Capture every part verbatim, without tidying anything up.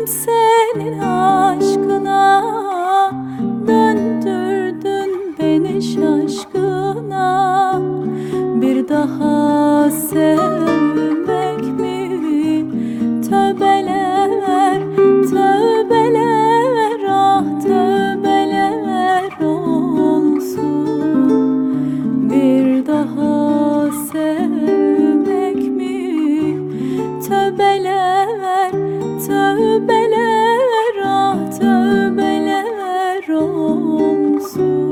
senin aşkına, döndürdün beni şaşkına. Bir daha sevmek mi? Tövbeler, tövbeler, ah tövbeler olsun. Bir daha sevmek mi? Tövbeler, tövbeler, ah tövbeler olsun.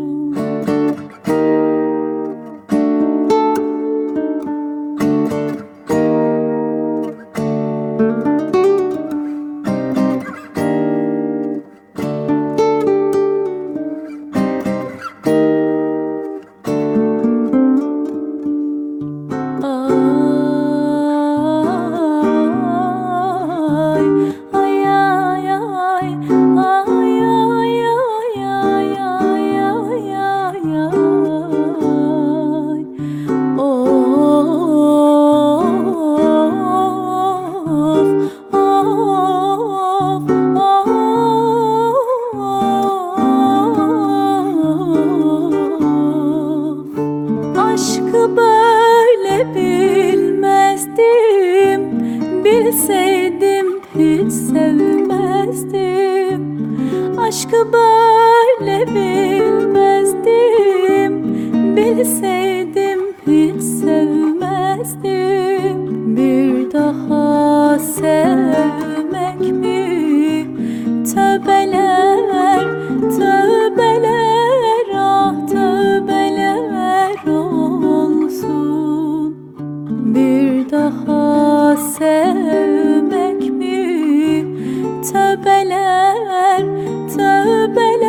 Aşkı böyle bilmezdim, bilseydim hiç sevmezdim. Aşkı böyle bilmezdim, bilseydim hiç sevmezdim. Bir daha sevmek mi? Tövbeler, tövbeler, ah tövbeler olsun. Bir daha sevmek mi? Tövbeler, tövbeler.